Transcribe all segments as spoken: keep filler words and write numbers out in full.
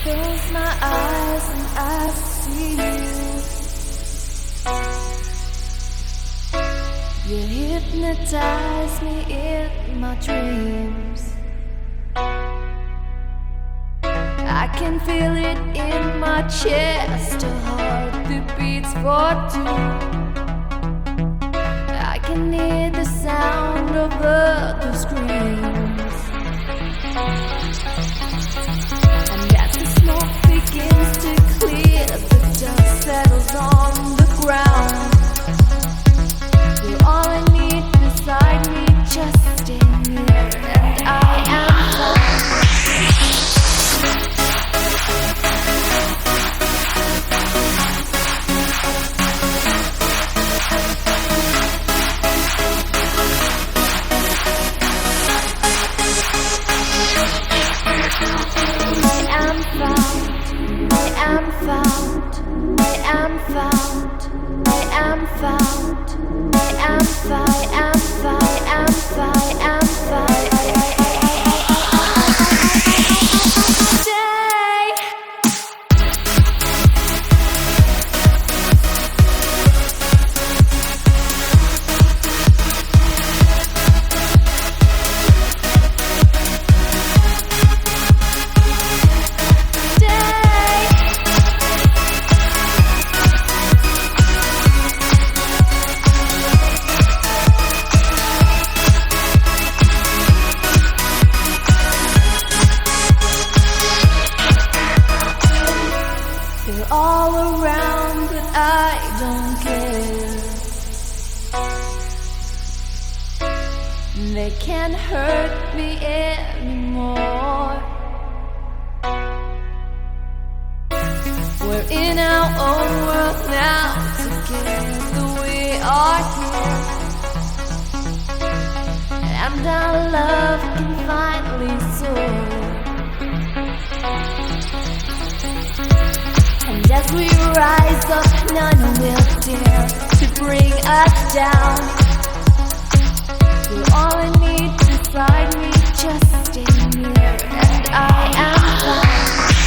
Close my eyes and I see you. You hypnotize me in my dreams. I can feel it in my chest, a heart that beats for two. I can hear the sound of other screams. And as the smoke begins to clear, the dust settles on the ground. You're all I need beside me, just stay near, and I am found. They're all around, but I don't care. They can't hurt me anymore. We're in our own world now, together we are here. And our love can finally soar. And as we rise up, none will dare to bring us down. You're all I need beside me, just stay near, and I am found.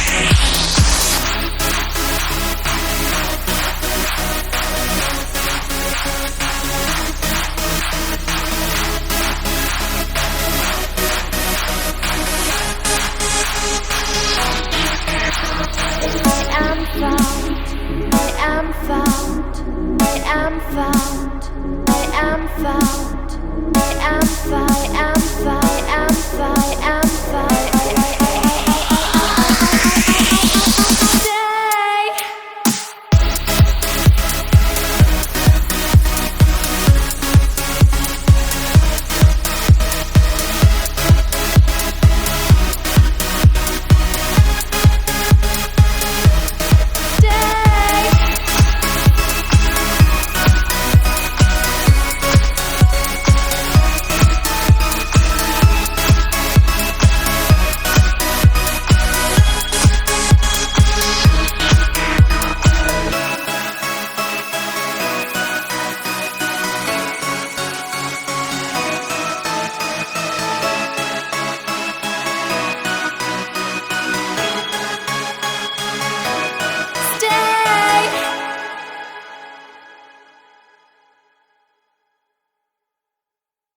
I am found, I am found, I am found, I am found.